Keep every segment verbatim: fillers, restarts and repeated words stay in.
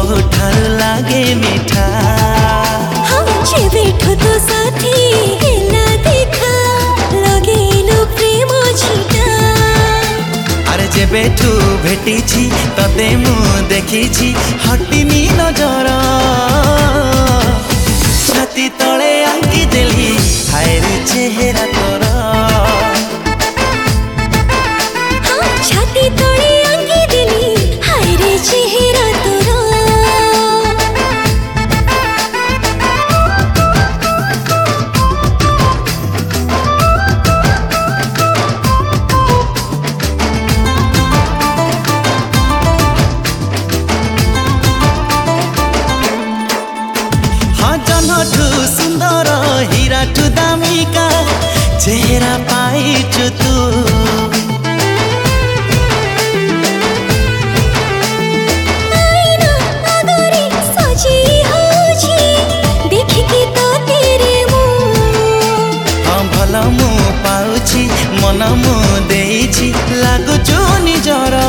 ठार लागे मीठा हाँ जेबेठो तो साथी हेला देखा लगेलु प्रेम छिटा अरे जेबेठू भेटिछि तते मु देखिछि हटिनी नजर छाती तले आंकी देली हाय रे चेहरा तोर हाँ छाती तले आंकी देली हाय रे चेहरा तोर ठू सुंदर हीरा ठू दामिका चेहरा पाइछु तू आईना आगरे सजी होछि देखिके तो तेरे मुंह हाँ भल मु पाउछि मन मु देइछि लागुछु निजर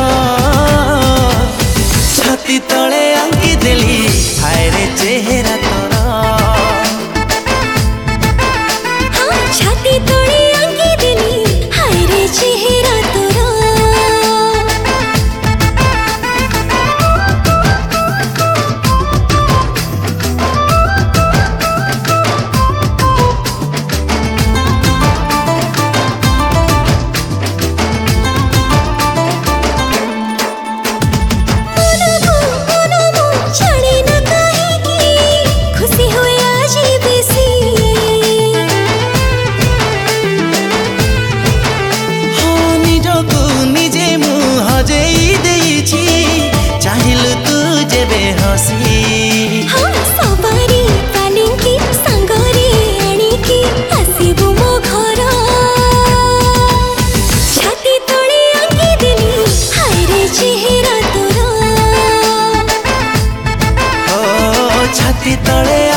छाती तले आंकी देली हाय रे चेहरा तोर छाती तोड़े आंकी देली हाय रे चेहरा तोरा मनमो मनमो छाड़े न काहेकि खुशी होए आज बेसी निजे मु हजेई देइछि चाहिलु तू जेबे हसी हाँ सवारी पालिंकी संगरे आनिकी आसिबु मो घर छाती तले आंकी देली हाय रे चेहरा तोरा ओ छाती तले